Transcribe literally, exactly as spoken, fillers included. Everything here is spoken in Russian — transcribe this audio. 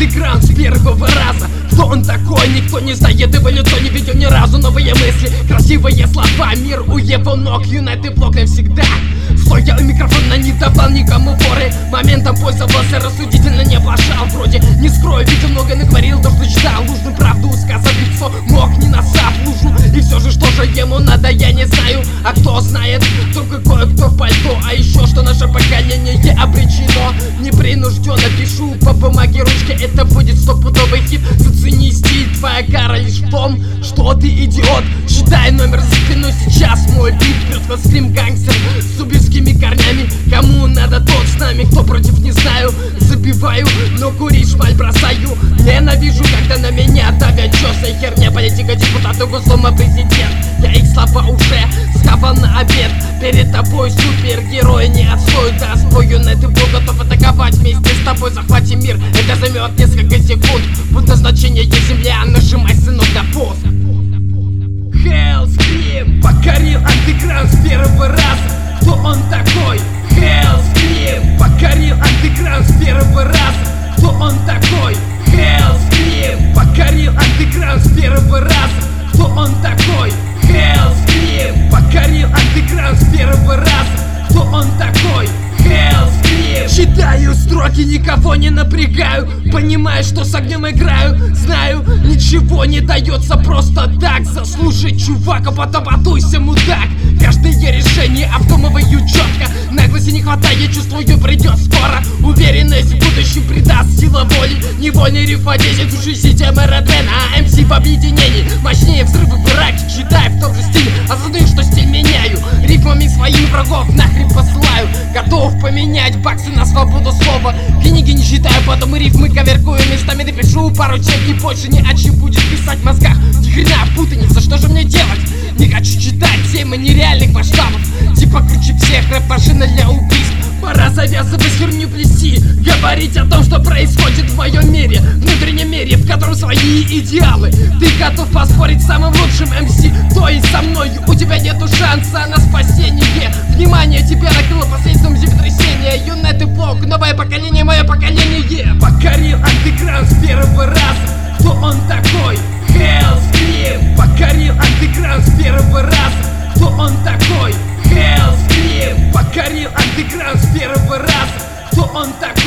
андеграунд с первого раза. Кто он такой, никто не знает, его лицо не видел ни разу. Новые мысли, красивые слова, мир у его ног, Юнайтед блок навсегда. Стоял микрофон, но не давал никому форы. Моментом пользовался, рассудительно не оплошал. Вроде не скрою, видел много, наговорил то, что читал. Нужную правду сказать в лицо мог, не насав лужу. И все же, что же ему надо, я не знаю. А кто знает, только кое-кто в пальто. А еще, что наше поколение обречено. Непринужденно пишу по бумаге ручкой, это будет стопудовый хит. Зацени стиль, твоя кара лишь в том, что ты идиот. Считай номер за спиной, сейчас мой бит. Плюс скрим гангстер с убийскими корнями. Кому надо, тот с нами, кто против, не знаю. Забиваю, но курить шмаль бросаю. Ненавижу, когда на меня давят чёсная херня. Политика, депутаты, Госдума, президент. Я их слова уже схавал на обед. Перед тобой супергерой, не отстой, да свой Юнайтед был готов атаковать вместе с тобой. Захватим мир, это займет несколько секунд. Пункт назначения есть земля, нажимай, сынок, на пост. Hellscream покорил андеграунд с первого раза. Кто он такой? Hellscream покорил андеграунд с первого раза. Кто он такой? Hellscream покорил андеграунд с первого раза. Кто он такой? Hellscream покорил андеграунд с первого раза. Кто он такой? Hellscream. Читаю строки, никого не напрягаю. Понимаю, что с огнем играю. Знаю, ничего не дается просто так. Заслужи, чувак, а потом подуйся, мудак. Каждое решение обдумываю четко. Наглости не хватает, чувствую, придет скоро. Уверенность в будущем придаст сила воли. Невольный рифма десять, души системы Редвена. А МС в объединении мощнее взрывы в Ираке. Читай в том же стиле, осознаю, что стиль меняю. Рифмами своих врагов нахрен посылаю. Готов поменять баксы на свободу слова. Книги не читаю, потом рифмы коверкую. Местами напишу пару чек и больше не о чем будет писать в мозгах. Ни хрена путаница, что же мне делать? Не хочу читать темы нереальных масштабов. Типа круче всех, рэп-машина для убийств. Пора завязывать херню плести. Говорить о том, что происходит в моем мире, внутреннем мире, в котором свои идеалы. Ты готов поспорить с самым лучшим МС, то есть со мной. У тебя нету шанса на спасение. Внимание, тебя накрыло последствием землетрясения. Юнайтед блок, новое поколение, мое поколение. Покорил андеграунд с первого раза. Кто он такой? Hellscream покорил андеграунд с первого раза. Кто он такой? Hellscream покорил андеграунд с первого раза. Кто он такой?